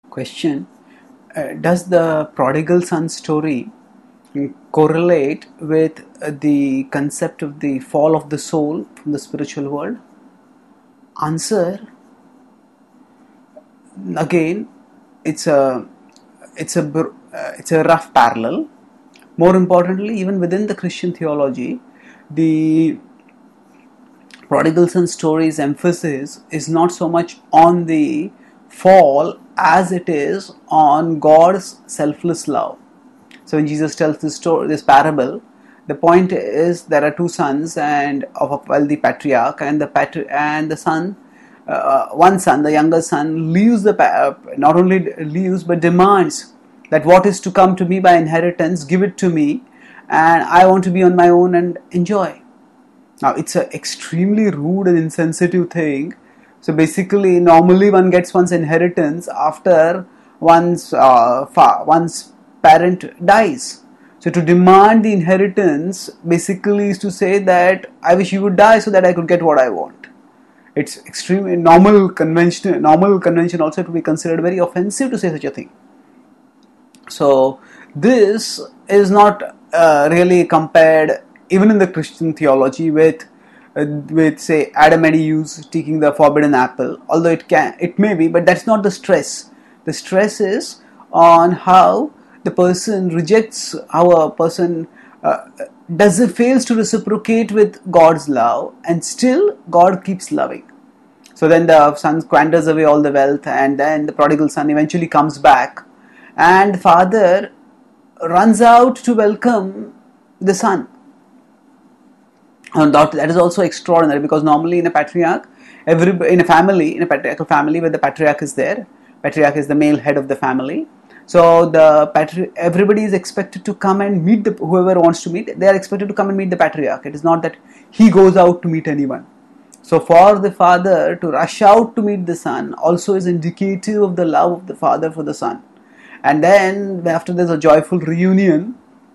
Question: does the prodigal son story correlate with the concept of the fall of the soul from the spiritual world? Answer: again, it's a rough parallel. More importantly, even within the Christian theology, the prodigal son story's emphasis is not so much on the fall as it is on God's selfless love. So when Jesus tells this story, this parable, the point is there are two sons and of a wealthy patriarch, and the son, one son, the younger son, leaves not only leaves but demands that what is to come to me by inheritance, give it to me, and I want to be on my own and enjoy. Now it's an extremely rude and insensitive thing. So basically, normally one gets one's inheritance after one's parent dies. So to demand the inheritance basically is to say that I wish you would die so that I could get what I want. It's extremely normal convention also to be considered very offensive to say such a thing. So this is not really compared even in the Christian theology with say Adam and Eve taking the forbidden apple, although it may be, but that's not the stress. The stress is on how the person rejects, how a person fails to reciprocate with God's love, and still God keeps loving. So then the son squanders away all the wealth, and then the prodigal son eventually comes back, and the father runs out to welcome the son. And that is also extraordinary, because normally in a patriarchal family where the patriarch is there, patriarch is the male head of the family. So everybody is expected to come and meet whoever wants to meet. They are expected to come and meet the patriarch. It is not that he goes out to meet anyone. So for the father to rush out to meet the son also is indicative of the love of the father for the son. And then after there's a joyful reunion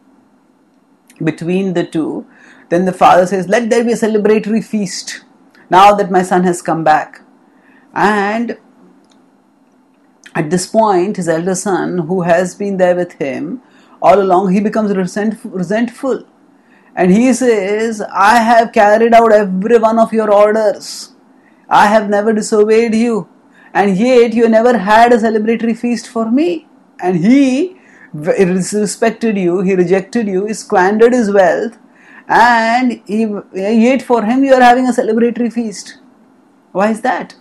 between the two, then the father says, let there be a celebratory feast now that my son has come back. And at this point, his elder son, who has been there with him all along, he becomes resentful. And he says, I have carried out every one of your orders. I have never disobeyed you. And yet you never had a celebratory feast for me. And he disrespected you, he rejected you, he squandered his wealth, and yet for him you are having a celebratory feast. Why is that?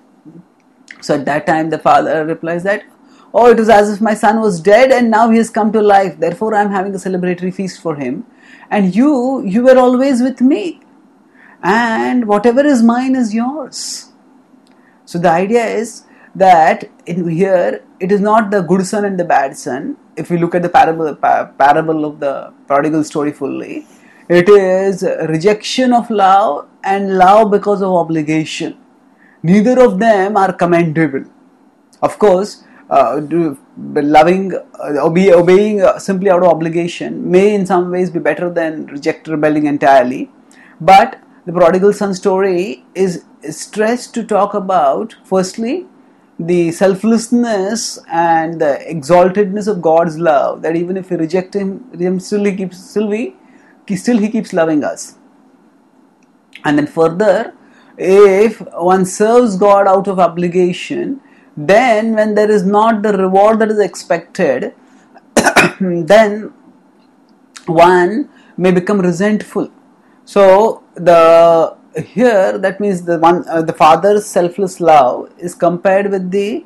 So at that time the father replies that, oh, it was as if my son was dead and now he has come to life, therefore I am having a celebratory feast for him. And you were always with me, and whatever is mine is yours. So the idea is that in here it is not the good son and the bad son. If we look at the parable of the prodigal story fully, it is rejection of love and love because of obligation. Neither of them are commendable. Of course, obeying simply out of obligation may in some ways be better than rebelling entirely. But the prodigal son story is stressed to talk about, firstly, the selflessness and the exaltedness of God's love, that even if we reject him still he keeps loving us. And then further, if one serves God out of obligation, then when there is not the reward that is expected, then one may become resentful. So that means the father's selfless love is compared with the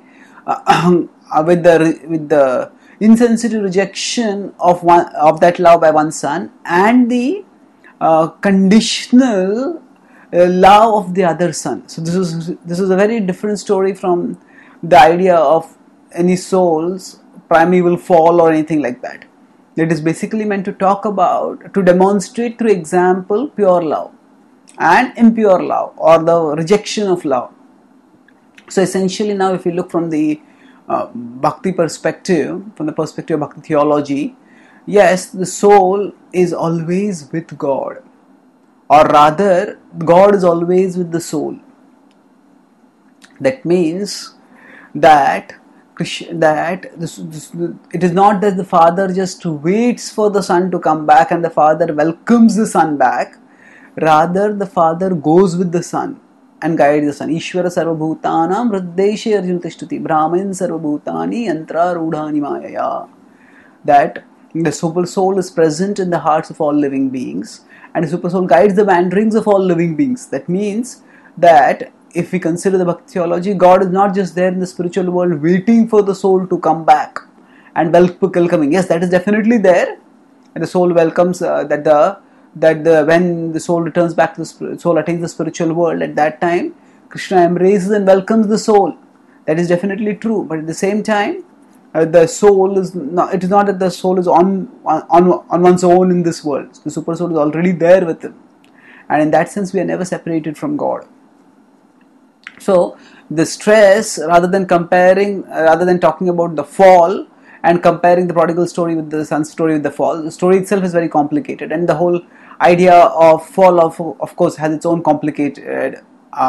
insensitive rejection of that love by one son, and the conditional love of the other son. So this is a very different story from the idea of any soul's primeval fall or anything like that. It is basically meant to demonstrate through example pure love and impure love, or the rejection of love. So essentially now if we look from the Bhakti perspective, from the perspective of Bhakti theology, yes, the soul is always with God, or rather God is always with the soul. That means that it is not that the father just waits for the son to come back and the father welcomes the son back. Rather, the father goes with the son and guides the son. Ishvara sarvabhutanam hriddeshe arjuna tishtati brahmin sarvabhutani yantra rudhani mayaya. That the super soul is present in the hearts of all living beings, and the super soul guides the wanderings of all living beings. That means that if we consider the Bhakti theology, God is not just there in the spiritual world waiting for the soul to come back and welcoming. Yes, that is definitely there, and the soul welcomes when the soul returns back to the soul attains the spiritual world. At that time, Krishna embraces and welcomes the soul. That is definitely true. But at the same time, the soul is not. It is not that the soul is on one's own in this world. The super soul is already there with him, and in that sense, we are never separated from God. So the stress, rather than talking about the fall and comparing the prodigal story with the son's story with the fall, the story itself is very complicated, and the whole idea of fall of course has its own complicated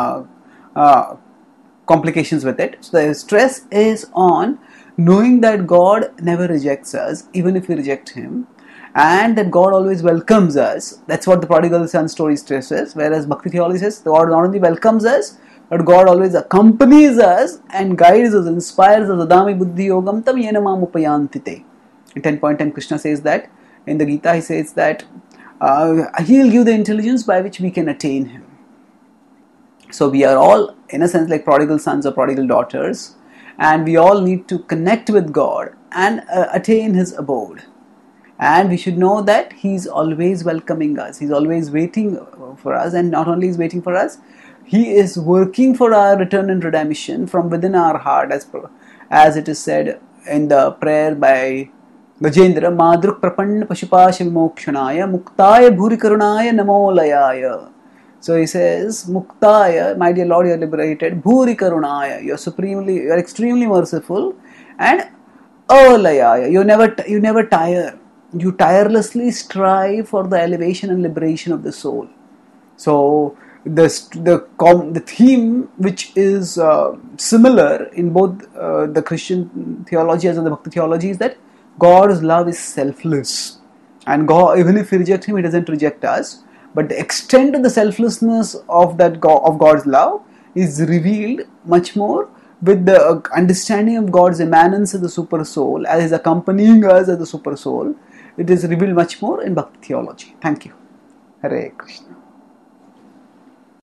complications with it. So the stress is on knowing that God never rejects us, even if we reject Him, and that God always welcomes us. That's what the prodigal son story stresses. Whereas Bhakti theology says God not only welcomes us, but God always accompanies us and guides us, inspires us. Adami buddhi yogam tam yena mam upayantite. In 10.10, Krishna says that. In the Gita, he says that He will give the intelligence by which we can attain Him. So we are all, in a sense, like prodigal sons or prodigal daughters, and we all need to connect with God and attain His abode. And we should know that He is always welcoming us. He is always waiting for us, and not only is waiting for us, He is working for our return and redemption from within our heart, as it is said in the prayer by Gajendra, Madruk Prapanna Pashupasha Vimokshanaya Muktaya Bhuri Karunaya Namolayaya. So he says, Muktaya, my dear Lord, you are liberated. Bhuri Karunaya, you are extremely merciful. And Alayaya, you never tire. You tirelessly strive for the elevation and liberation of the soul. So the theme, which is similar in both the Christian theology as well as the Bhakti theology, is that God's love is selfless, and God, even if we reject Him, He doesn't reject us. But the extent of the selflessness of God's love is revealed much more with the understanding of God's immanence as the super soul, as He's accompanying us as the super soul. It is revealed much more in Bhakti theology. Thank you. Hare Krishna.